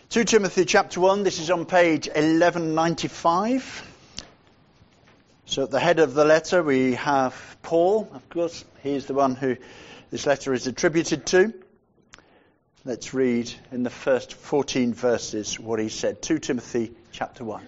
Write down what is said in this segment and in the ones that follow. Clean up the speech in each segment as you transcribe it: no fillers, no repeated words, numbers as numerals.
2 Timothy chapter 1, this is on page 1195. So at the head of the letter we have Paul, of course, he's the one who this letter is attributed to. Let's read in the first 14 verses what he said. 2 Timothy chapter 1.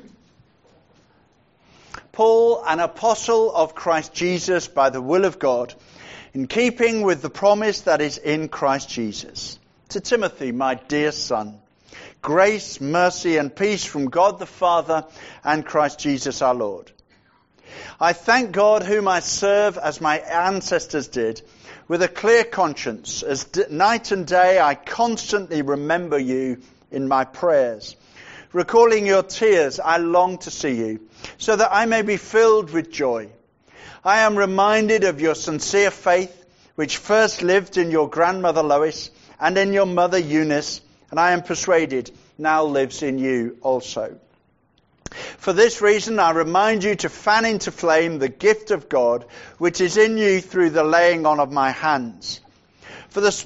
Paul, an apostle of Christ Jesus by the will of God, in keeping with the promise that is in Christ Jesus. To Timothy, my dear son, grace, mercy and peace from God the Father and Christ Jesus our Lord. I thank God whom I serve as my ancestors did, with a clear conscience, as night and day I constantly remember you in my prayers. Recalling your tears, I long to see you, so that I may be filled with joy. I am reminded of your sincere faith, which first lived in your grandmother Lois and in your mother Eunice, and I am persuaded now lives in you also. For this reason, I remind you to fan into flame the gift of God, which is in you through the laying on of my hands. For the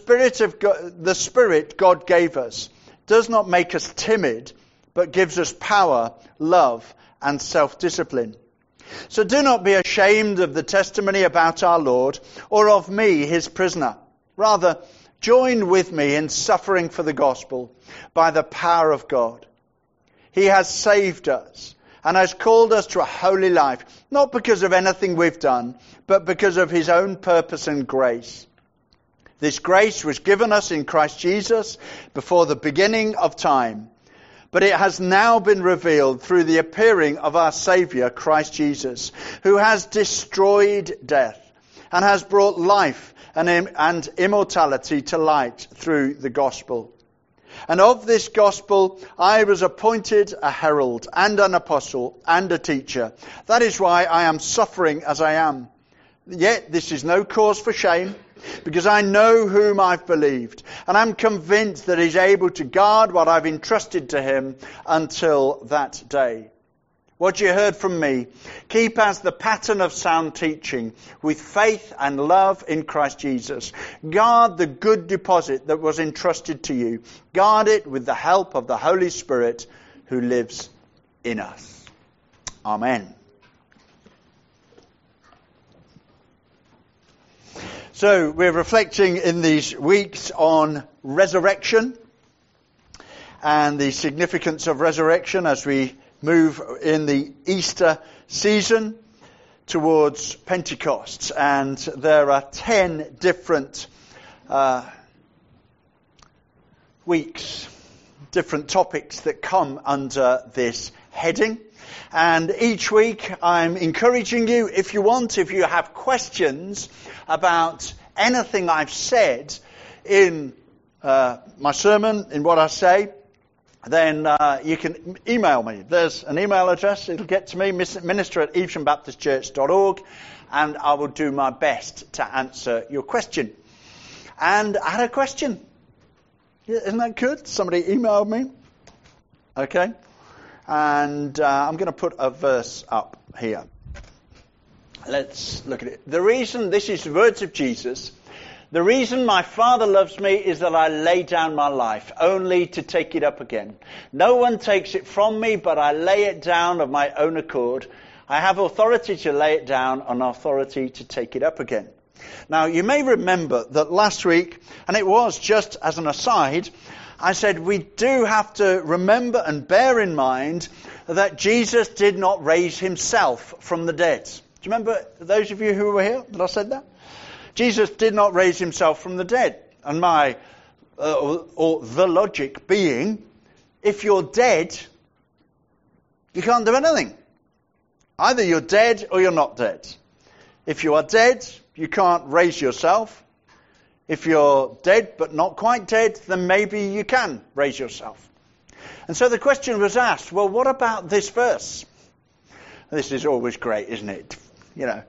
Spirit God gave us does not make us timid, but gives us power, love, and self-discipline. So do not be ashamed of the testimony about our Lord, or of me, his prisoner. Rather, join with me in suffering for the gospel by the power of God. He has saved us and has called us to a holy life, not because of anything we've done, but because of his own purpose and grace. This grace was given us in Christ Jesus before the beginning of time, but it has now been revealed through the appearing of our Saviour, Christ Jesus, who has destroyed death and has brought life and immortality to light through the gospel. And of this gospel I was appointed a herald and an apostle and a teacher. That is why I am suffering as I am. Yet this is no cause for shame, because I know whom I've believed, and I'm convinced that he's able to guard what I've entrusted to him until that day. What you heard from me, keep as the pattern of sound teaching, with faith and love in Christ Jesus. Guard the good deposit that was entrusted to you. Guard it with the help of the Holy Spirit who lives in us. Amen. So we're reflecting in these weeks on resurrection and the significance of resurrection as we move in the Easter season towards Pentecost. And there are 10 different weeks, different topics that come under this heading. And each week I'm encouraging you, if you have questions about anything I've said in my sermon, in what I say, then you can email me. There's an email address. It'll get to me, minister@eveshamBaptistChurch.org, and I will do my best to answer your question. And I had a question. Isn't that good? Somebody emailed me. Okay. And I'm going to put a verse up here. Let's look at it. This is the words of Jesus. The reason my Father loves me is that I lay down my life, only to take it up again. No one takes it from me, but I lay it down of my own accord. I have authority to lay it down and authority to take it up again. Now, you may remember that last week, and it was just as an aside, I said we do have to remember and bear in mind that Jesus did not raise himself from the dead. Do you remember, those of you who were here, that I said that? Jesus did not raise himself from the dead. And the logic being, if you're dead, you can't do anything. Either you're dead or you're not dead. If you are dead, you can't raise yourself. If you're dead but not quite dead, then maybe you can raise yourself. And so the question was asked, well, what about this verse? This is always great, isn't it? You know.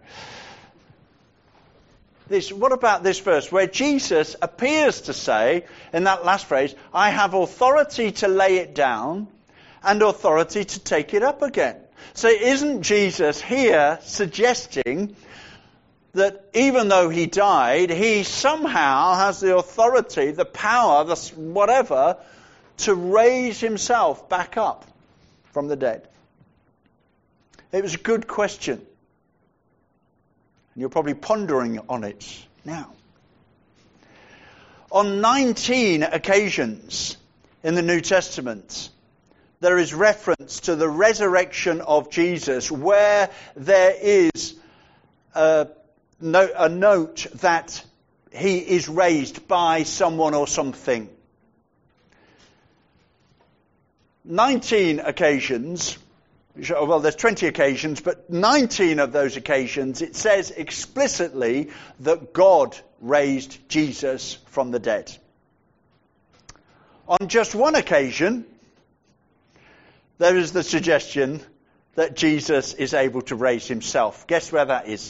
What about this verse where Jesus appears to say, in that last phrase, I have authority to lay it down and authority to take it up again. So isn't Jesus here suggesting that even though he died, he somehow has the authority, the power, the whatever, to raise himself back up from the dead? It was a good question. And you're probably pondering on it now. On 19 occasions in the New Testament, there is reference to the resurrection of Jesus where there is a note that he is raised by someone or something. 19 occasions, well, there's 20 occasions, but 19 of those occasions, it says explicitly that God raised Jesus from the dead. On just one occasion, there is the suggestion that Jesus is able to raise himself. Guess where that is?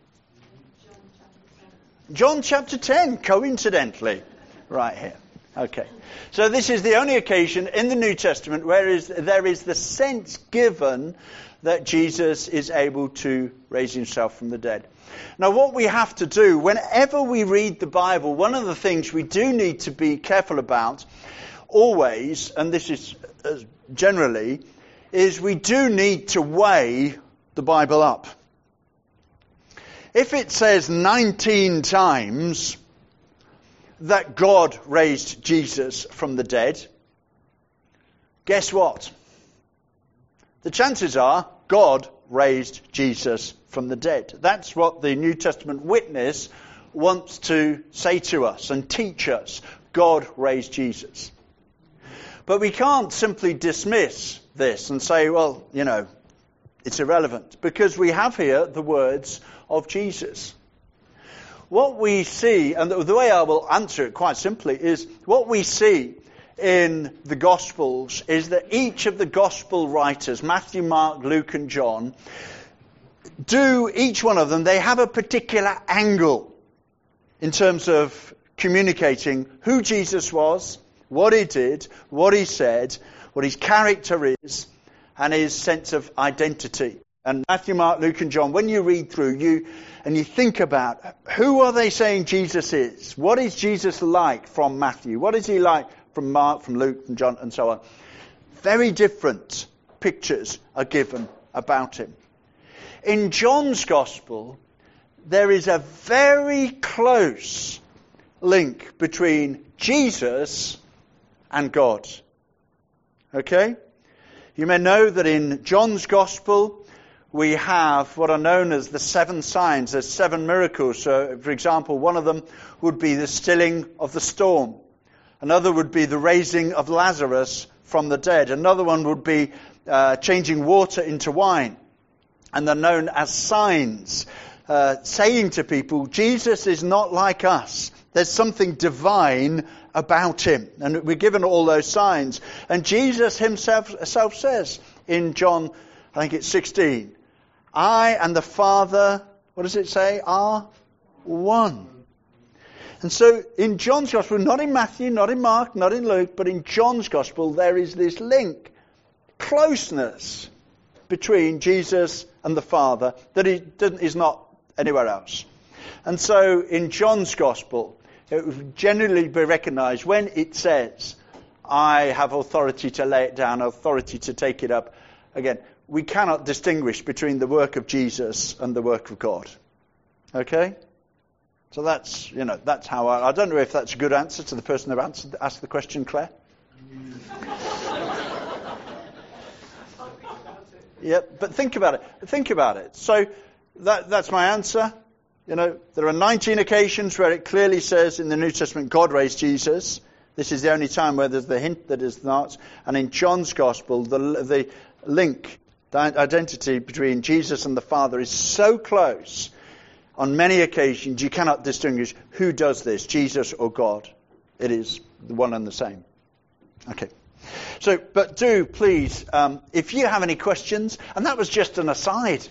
John chapter 10, coincidentally, right here. Okay. So this is the only occasion in the New Testament where there is the sense given that Jesus is able to raise himself from the dead. Now, what we have to do, whenever we read the Bible, one of the things we do need to be careful about, always, and this is generally, is we do need to weigh the Bible up. If it says 19 times that God raised Jesus from the dead, guess what? The chances are God raised Jesus from the dead. That's what the New Testament witness wants to say to us and teach us. God raised Jesus. But we can't simply dismiss this and say, well, it's irrelevant, because we have here the words of Jesus. What we see, and the way I will answer it quite simply, is what we see in the Gospels is that each of the Gospel writers, Matthew, Mark, Luke and John, each one of them, they have a particular angle in terms of communicating who Jesus was, what he did, what he said, what his character is, and his sense of identity. And Matthew, Mark, Luke and John, when you read through, you think about who are they saying Jesus is? What is Jesus like from Matthew? What is he like from Mark, from Luke, from John, and so on? Very different pictures are given about him. In John's Gospel, there is a very close link between Jesus and God. Okay? You may know that in John's Gospel, we have what are known as the 7 signs. There's 7 miracles. So, for example, one of them would be the stilling of the storm. Another would be the raising of Lazarus from the dead. Another one would be changing water into wine. And they're known as signs, saying to people, Jesus is not like us. There's something divine about him. And we're given all those signs. And Jesus himself says in John, I think it's 16, I and the Father, what does it say? Are one. And so in John's Gospel, not in Matthew, not in Mark, not in Luke, but in John's Gospel, there is this link, closeness between Jesus and the Father that is not anywhere else. And so in John's Gospel, it would generally be recognized when it says, I have authority to lay it down, authority to take it up. Again, we cannot distinguish between the work of Jesus and the work of God. Okay? So that's how I don't know if that's a good answer to the person who asked the question, Claire. Yeah, but think about it. So that's my answer. There are 19 occasions where it clearly says in the New Testament, God raised Jesus. This is the only time where there's the hint that is not. And in John's Gospel, the link, the identity between Jesus and the Father is so close. On many occasions, you cannot distinguish who does this, Jesus or God. It is the one and the same. Okay. So, but do please, if you have any questions, and that was just an aside,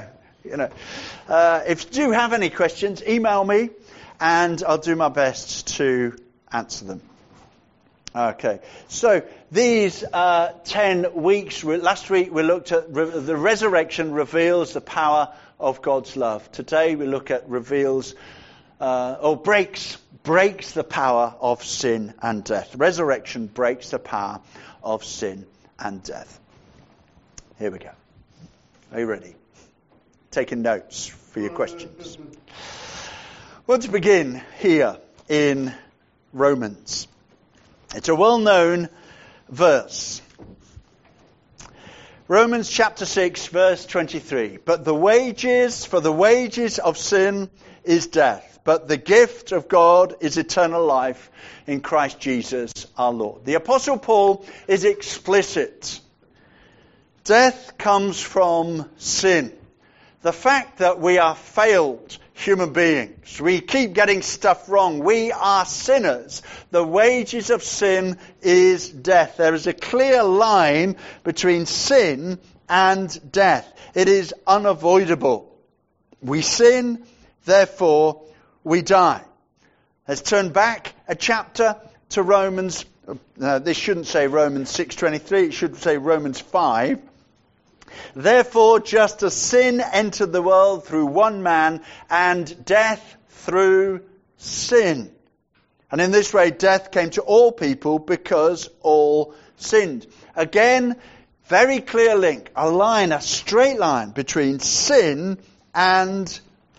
if you do have any questions, email me, and I'll do my best to answer them. Okay, so these 10 weeks, last week we looked at the resurrection reveals the power of God's love. Today we look at reveals breaks the power of sin and death. Resurrection breaks the power of sin and death. Here we go. Are you ready? Taking notes for your questions. Well, to begin here in Romans. It's a well-known verse. Romans chapter 6, verse 23. But the wages of sin is death, but the gift of God is eternal life in Christ Jesus our Lord. The Apostle Paul is explicit. Death comes from sin. The fact that we are failed human beings. We keep getting stuff wrong. We are sinners. The wages of sin is death. There is a clear line between sin and death. It is unavoidable. We sin, therefore we die. Let's turn back a chapter to Romans. This shouldn't say Romans 6:23. It should say Romans 5. Therefore, just as sin entered the world through one man, and death through sin. And in this way, death came to all people because all sinned. Again, very clear link, a straight line between sin and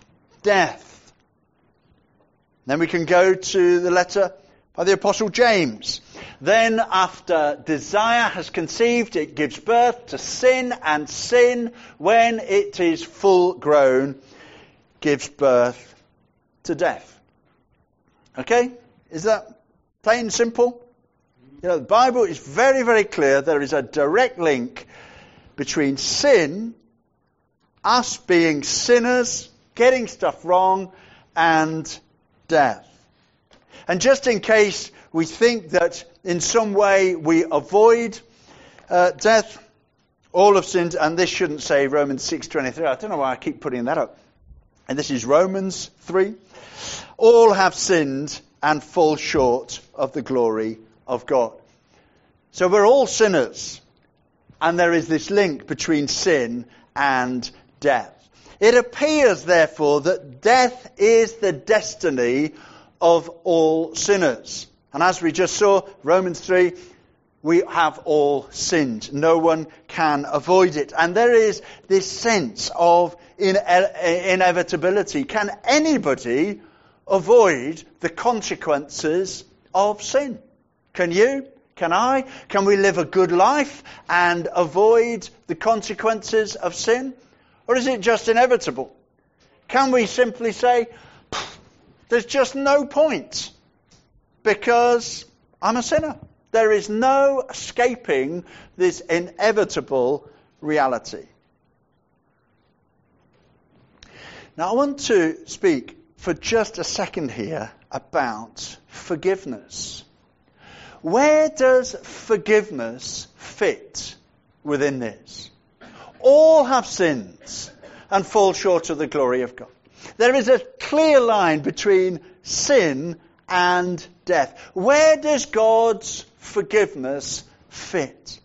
death. Then we can go to the letter by the Apostle James. Then after desire has conceived, it gives birth to sin, and sin, when it is full grown, gives birth to death. Okay? Is that plain and simple? You know, the Bible is very, very clear. There is a direct link between sin, us being sinners, getting stuff wrong, and death. And just in case we think that in some way we avoid death, all have sinned, and this shouldn't say Romans 6:23. I don't know why I keep putting that up. And this is Romans 3. All have sinned and fall short of the glory of God. So we're all sinners, and there is this link between sin and death. It appears, therefore, that death is the destiny of all sinners. And as we just saw, Romans 3, we have all sinned. No one can avoid it. And there is this sense of inevitability. Can anybody avoid the consequences of sin? Can you? Can I? Can we live a good life and avoid the consequences of sin? Or is it just inevitable? Can we simply say, there's just no point because I'm a sinner? There is no escaping this inevitable reality. Now I want to speak for just a second here about forgiveness. Where does forgiveness fit within this? All have sinned and fall short of the glory of God. There is a clear line between sin and death. Where does God's forgiveness fit?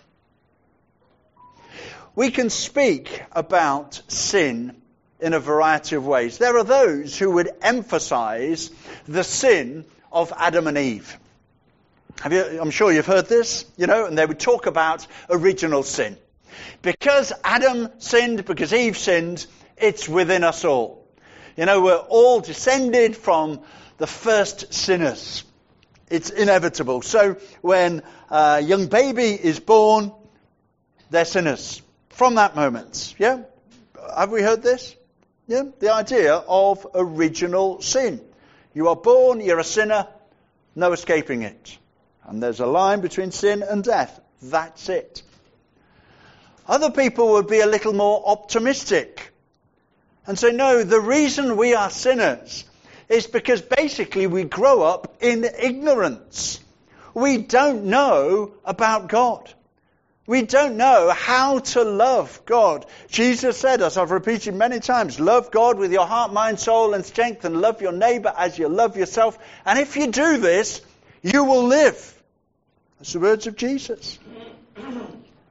We can speak about sin in a variety of ways. There are those who would emphasize the sin of Adam and Eve. I'm sure you've heard this, and they would talk about original sin. Because Adam sinned, because Eve sinned, it's within us all. We're all descended from the first sinners. It's inevitable. So when a young baby is born, they're sinners. From that moment. Yeah? Have we heard this? Yeah? The idea of original sin. You are born, you're a sinner, no escaping it. And there's a line between sin and death. That's it. Other people would be a little more optimistic and say, no, the reason we are sinners is because basically we grow up in ignorance. We don't know about God. We don't know how to love God. Jesus said, as I've repeated many times, love God with your heart, mind, soul and strength, and love your neighbour as you love yourself. And if you do this, you will live. That's the words of Jesus.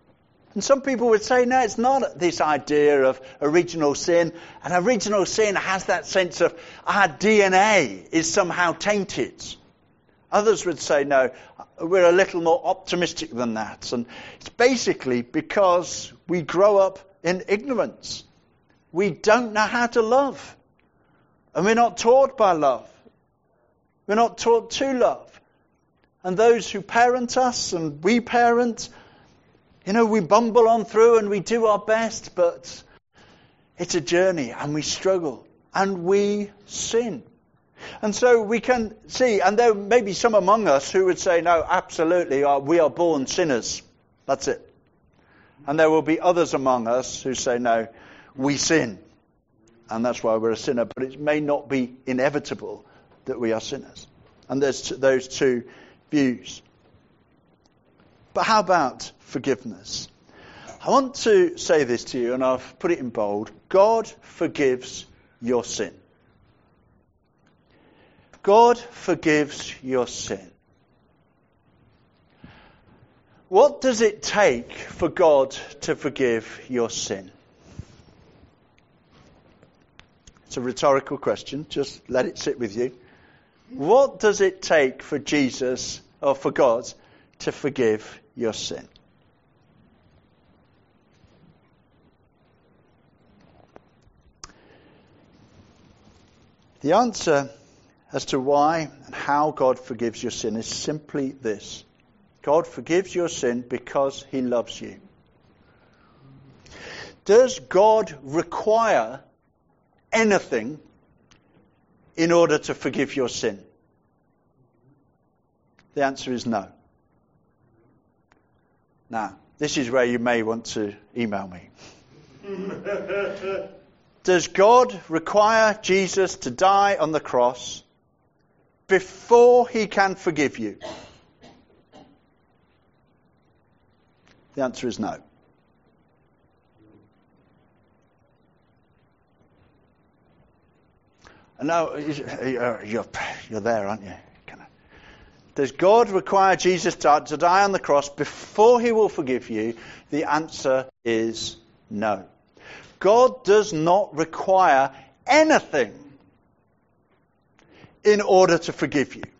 And some people would say, no, it's not this idea of original sin. And original sin has that sense of our DNA is somehow tainted. Others would say, no, we're a little more optimistic than that. And it's basically because we grow up in ignorance. We don't know how to love. And we're not taught by love. We're not taught to love. And those who parent us and we parent, we bumble on through and we do our best, but it's a journey and we struggle and we sin. And so we can see, and there may be some among us who would say, no, absolutely, we are born sinners. That's it. And there will be others among us who say, no, we sin. And that's why we're a sinner. But it may not be inevitable that we are sinners. And there's those two views. But how about forgiveness? I want to say this to you, and I've put it in bold. God forgives your sin. God forgives your sin. What does it take for God to forgive your sin? It's a rhetorical question. Just let it sit with you. What does it take for Jesus, or for God, to forgive your sin? The answer as to why and how God forgives your sin is simply this. God forgives your sin because he loves you. Does God require anything in order to forgive your sin? The answer is no. Now, this is where you may want to email me. Does God require Jesus to die on the cross before he can forgive you? The answer is no. No, you're there, aren't you? Does God require Jesus to die on the cross before he will forgive you? The answer is no. God does not require anything in order to forgive you.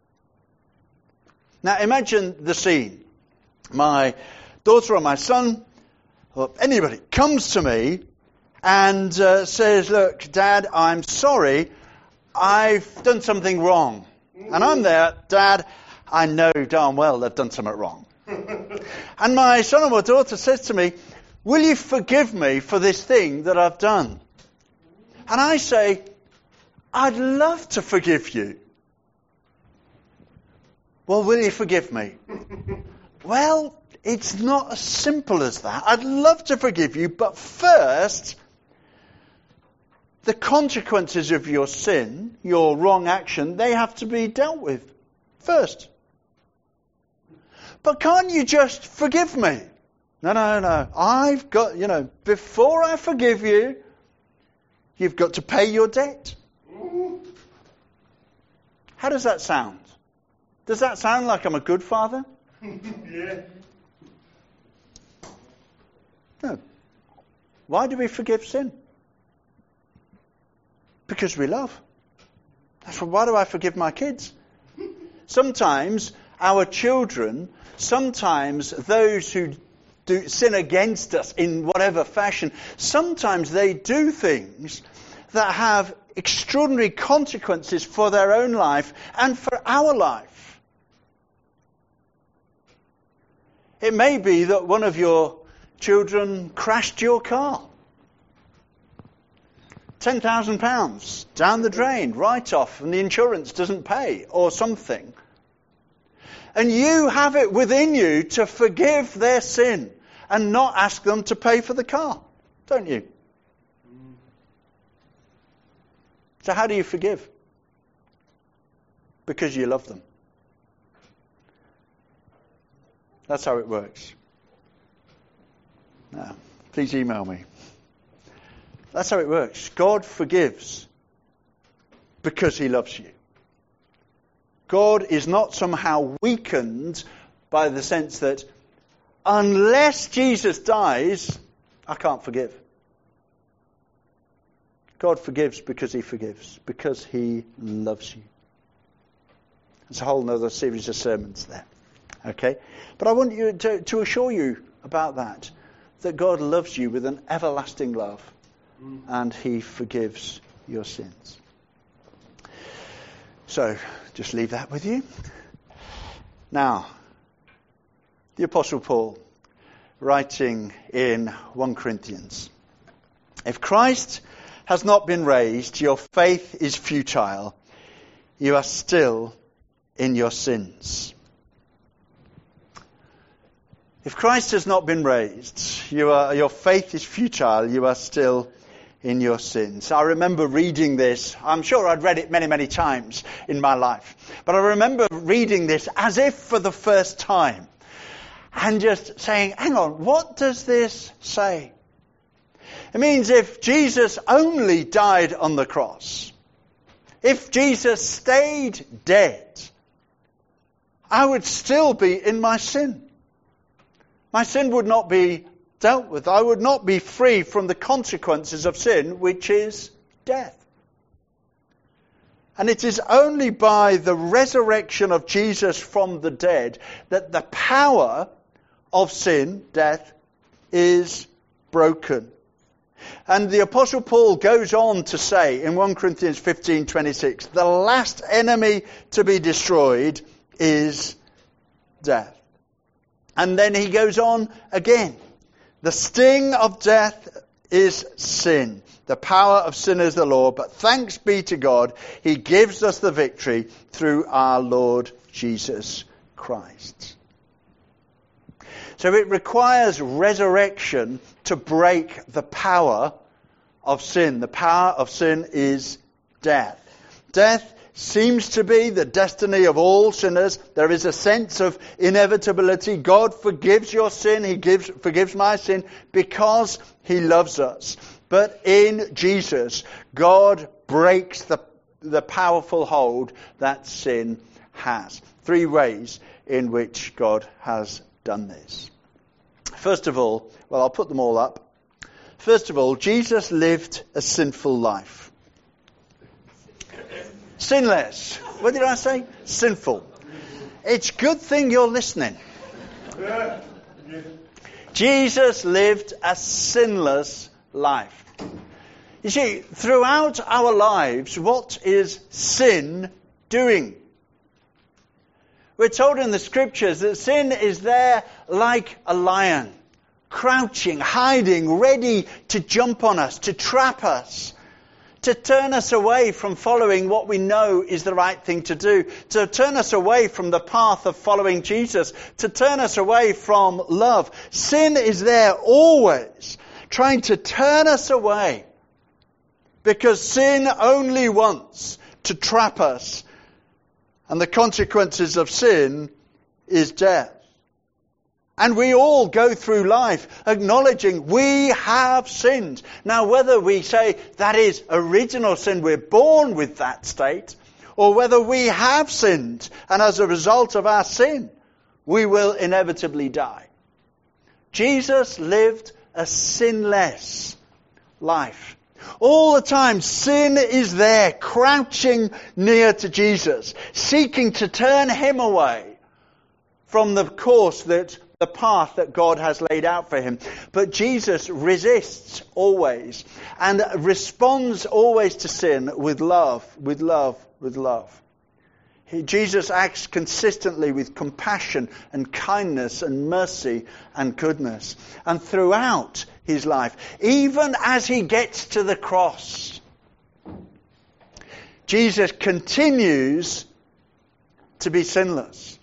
Now imagine the scene. My daughter or my son, or anybody, comes to me and says, look, Dad, I'm sorry, I've done something wrong. And I'm there, Dad, I know darn well they've done something wrong. And my son or my daughter says to me, will you forgive me for this thing that I've done? And I say, I'd love to forgive you. Well, will you forgive me? Well, it's not as simple as that. I'd love to forgive you, but first, the consequences of your sin, your wrong action, they have to be dealt with first. But can't you just forgive me? No. I've got, before I forgive you, you've got to pay your debt. How does that sound? Does that sound like I'm a good father? Yeah. No. Why do we forgive sin? Because we love. Why do I forgive my kids? Sometimes our children, sometimes those who do sin against us in whatever fashion, sometimes they do things that have extraordinary consequences for their own life and for our life. It may be that one of your children crashed your car. £10,000 down the drain, right off, and the insurance doesn't pay, or something. And you have it within you to forgive their sin and not ask them to pay for the car, don't you? So how do you forgive? Because you love them. That's how it works. Now, please email me. That's how it works. God forgives because he loves you. God is not somehow weakened by the sense that unless Jesus dies, I can't forgive. God forgives because he forgives, because he loves you. There's a whole other series of sermons there. Okay? But I want you to assure you about that God loves you with an everlasting love, and he forgives your sins. So, just leave that with you. Now, the Apostle Paul, writing in 1 Corinthians. If Christ has not been raised, your faith is futile. You are still in your sins. If Christ has not been raised, your faith is futile. You are still in your sins. I remember reading this. I'm sure I'd read it many, many times in my life. But I remember reading this as if for the first time. And just saying, hang on, what does this say? It means if Jesus only died on the cross, if Jesus stayed dead, I would still be in my sin. My sin would not be dealt with. I would not be free from the consequences of sin, which is death. And it is only by the resurrection of Jesus from the dead that the power of sin, death, is broken. And the Apostle Paul goes on to say in 1 Corinthians 15:26, the last enemy to be destroyed is death. And then he goes on again. The sting of death is sin. The power of sin is the law. But thanks be to God, he gives us the victory through our Lord Jesus Christ. So it requires resurrection to break the power of sin. The power of sin is death. Death seems to be the destiny of all sinners. There is a sense of inevitability. God forgives your sin. He forgives my sin because he loves us. But in Jesus, God breaks the powerful hold that sin has. 3 ways in which God has done this. First of all, well, I'll put them all up. First of all, Jesus lived a sinful life. Sinless. What did I say? Sinful. It's a good thing you're listening. Jesus lived a sinless life. You see, throughout our lives, what is sin doing? We're told in the scriptures that sin is there like a lion, crouching, hiding, ready to jump on us, to trap us, to turn us away from following what we know is the right thing to do, to turn us away from the path of following Jesus, to turn us away from love. Sin is there always, trying to turn us away, because sin only wants to trap us, and the consequences of sin is death. And we all go through life acknowledging we have sinned. Now, whether we say that is original sin, we're born with that state, or whether we have sinned, and as a result of our sin, we will inevitably die. Jesus lived a sinless life. All the time, sin is there, crouching near to Jesus, seeking to turn him away from the path that God has laid out for him. But Jesus resists always and responds always to sin with love, with love, with love. Jesus acts consistently with compassion and kindness and mercy and goodness. And throughout his life, even as he gets to the cross, Jesus continues to be sinless.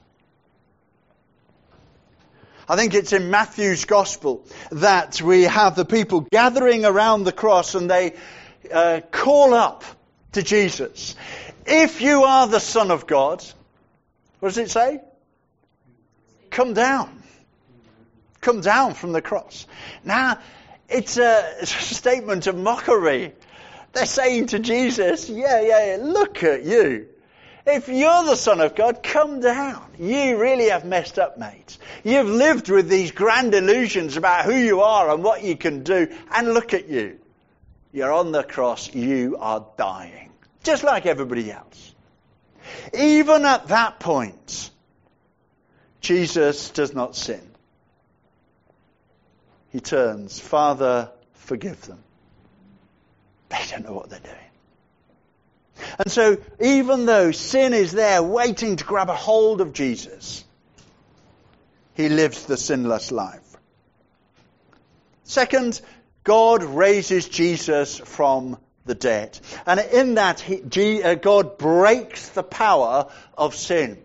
I think it's in Matthew's Gospel that we have the people gathering around the cross and they call up to Jesus, if you are the Son of God, what does it say? Come down. Come down from the cross. Now, it's a statement of mockery. They're saying to Jesus, yeah, look at you. if you're the Son of God, come down. You really have messed up, mate. You've lived with these grand illusions about who you are and what you can do, and look at you. You're on the cross, you are dying, just like everybody else. Even at that point, Jesus does not sin. He turns, Father, forgive them. They don't know what they're doing. And so, even though sin is there waiting to grab a hold of Jesus, he lives the sinless life. Second, God raises Jesus from the dead. And in that, God breaks the power of sin.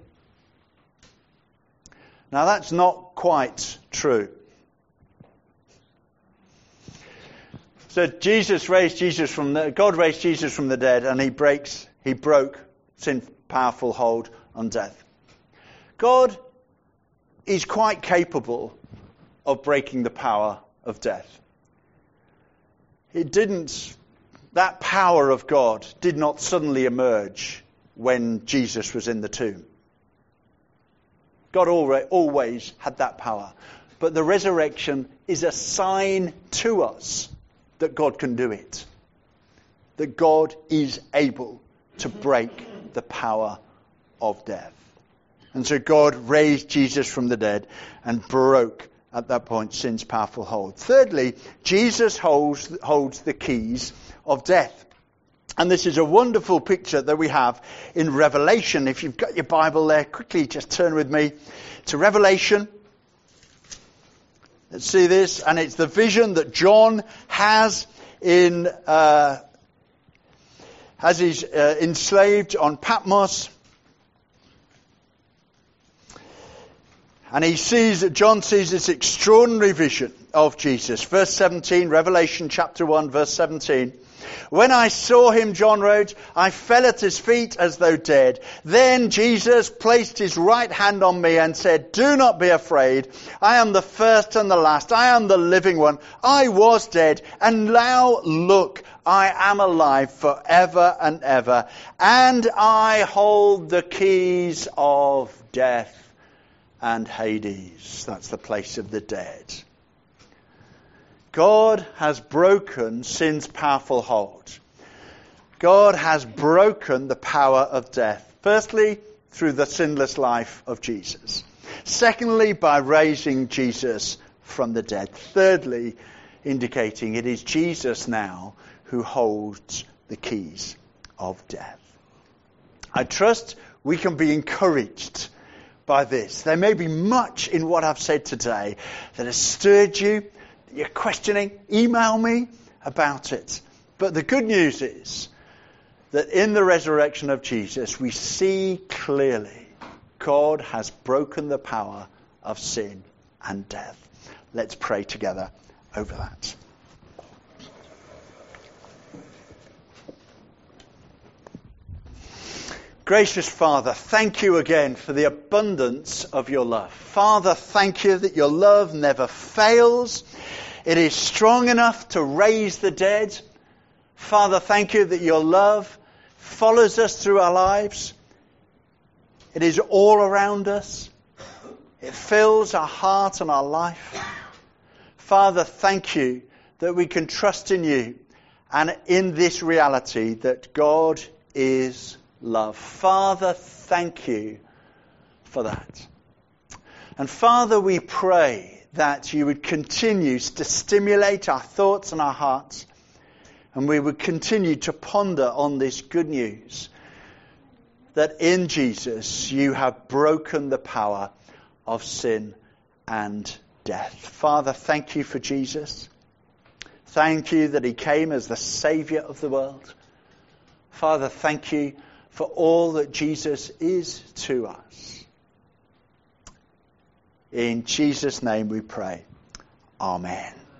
Now, that's not quite true. So God raised Jesus from the dead, and he broke sin's powerful hold on death. God is quite capable of breaking the power of death. That power of God did not suddenly emerge when Jesus was in the tomb. God always had that power. But the resurrection is a sign to us that God can do it. That God is able to break the power of death. And so God raised Jesus from the dead and broke, at that point, sin's powerful hold. Thirdly, Jesus holds the keys of death. And this is a wonderful picture that we have in Revelation. If you've got your Bible there, quickly just turn with me to Revelation. Let's see this, and it's the vision that John has as he's enslaved on Patmos. And John sees this extraordinary vision of Jesus. Verse 17, Revelation chapter 1, verse 17. When I saw him, John wrote, I fell at his feet as though dead. Then Jesus placed his right hand on me and said, do not be afraid. I am the first and the last. I am the living one. I was dead, and now look, I am alive forever and ever. And I hold the keys of death and Hades. That's the place of the dead. God has broken sin's powerful hold. God has broken the power of death. Firstly, through the sinless life of Jesus. Secondly, by raising Jesus from the dead. Thirdly, indicating it is Jesus now who holds the keys of death. I trust we can be encouraged by this. There may be much in what I've said today that has stirred you, that you're questioning. Email me about it. But the good news is that in the resurrection of Jesus, we see clearly God has broken the power of sin and death. Let's pray together over that. Gracious Father, thank you again for the abundance of your love. Father, thank you that your love never fails. It is strong enough to raise the dead. Father, thank you that your love follows us through our lives. It is all around us. It fills our heart and our life. Father, thank you that we can trust in you and in this reality that God is love. Father, thank you for that. And Father, we pray that you would continue to stimulate our thoughts and our hearts, and we would continue to ponder on this good news that in Jesus you have broken the power of sin and death. Father, thank you for Jesus. Thank you that he came as the Saviour of the world. Father, thank you for all that Jesus is to us. In Jesus' name we pray. Amen.